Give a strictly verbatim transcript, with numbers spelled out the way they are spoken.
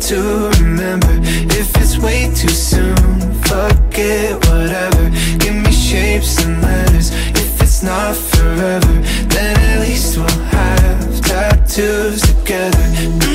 to remember. If it's way too soon, fuck it, whatever. Give me shapes and letters. If it's not forever, then at least we'll have tattoos together.